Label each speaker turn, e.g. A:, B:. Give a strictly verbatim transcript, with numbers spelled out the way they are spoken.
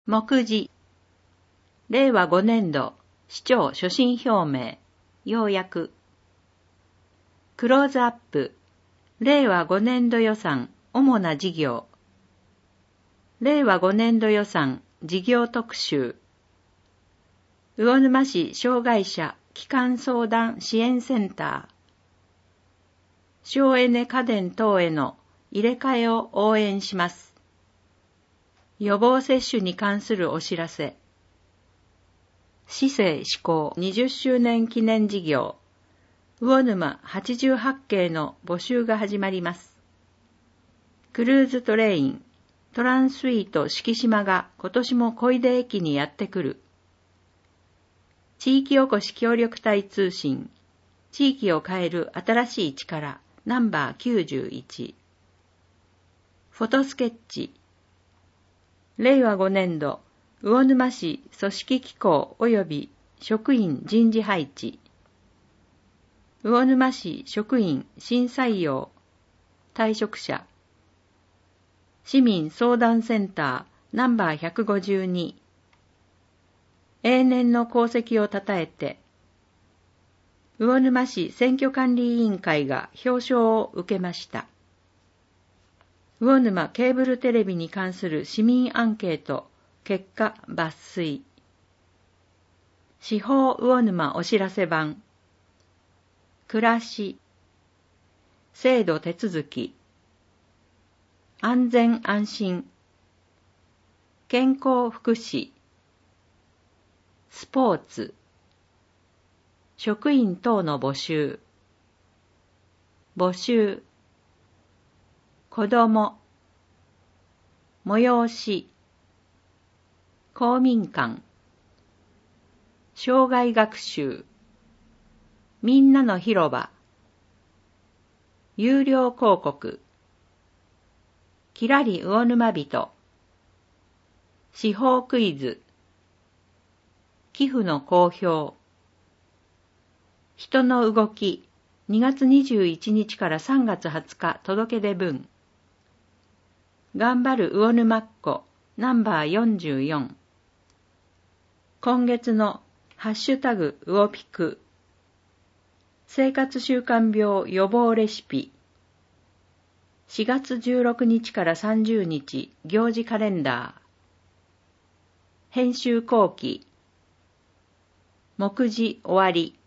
A: 目次。れいわごねんど市長所信表明、要約。クローズアップ。れいわごねんど予算、主な事業。れいわごねんど予算、事業特集。魚沼市障害者基幹相談支援センター。省エネ家電等への入れ替えを応援します。予防接種に関するお知らせ。市政施行にじゅっしゅうねん記念事業、魚沼はちじゅうはちけいの募集が始まります。クルーズトレイン、トランスイート四季島が今年も小出駅にやってくる。地域おこし協力隊通信、地域を変える新しい力、ナンバーきゅうじゅういち。フォトスケッチ。れいわごねんど、魚沼市組織機構及び職員人事配置。魚沼市職員新採用、退職者。市民相談センターナンバーひゃくごじゅうに。永年の功績をたたえて、魚沼市選挙管理委員会が表彰を受けました。魚沼ケーブルテレビに関する市民アンケート、結果抜粋。司法魚沼お知らせ版。暮らし。制度手続き。安全安心。健康福祉。スポーツ。職員等の募集。募集。子ども。催し。公民館。障害学習。みんなの広場。有料広告。きらり魚沼人。司法クイズ。寄付の公表。人の動き。にがつにじゅういちにちからさんがつはつか届け出文。頑張る魚沼っ子ナンバーよんじゅうよん。今月のハッシュタグ魚ピク。生活習慣病予防レシピ。しがつじゅうろくにちからさんじゅうにち行事カレンダー。編集後期。目次終わり。